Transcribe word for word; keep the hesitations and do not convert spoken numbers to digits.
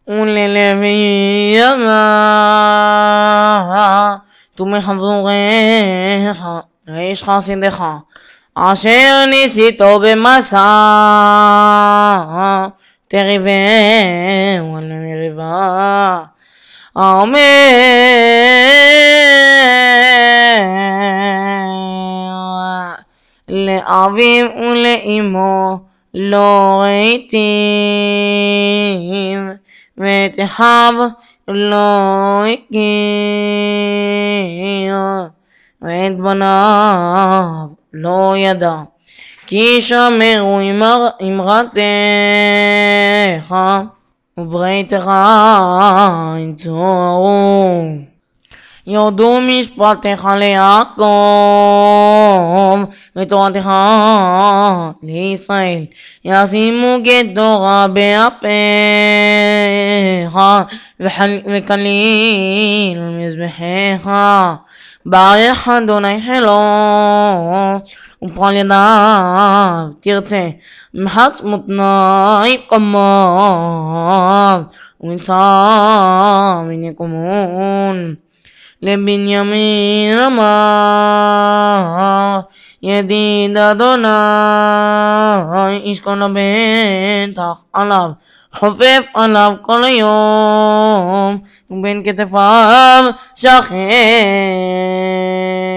וללוי ימה תומך עבורך לאיש חסידך אשר ניסיתו במסע תריבהו על מריבה אומר לאביו ולאמו לא ראיתים ואת אחיו לא הכיר ואת בניו לא ידע כי שמרו אמרתך ובריתך ינצורו יודו משפטך ליעקב ותורתך לישראל ישימו כתורה באפיך וכליל על מזבחך ברך אדוני חילו ופועל ידיו תרצה מחץ מותניים קמיו ומצא מן יקומון לבנימין אמר ידיד אדוני ישכון לבטח עליו חופף עליו כל היום ובין כתפיו שכן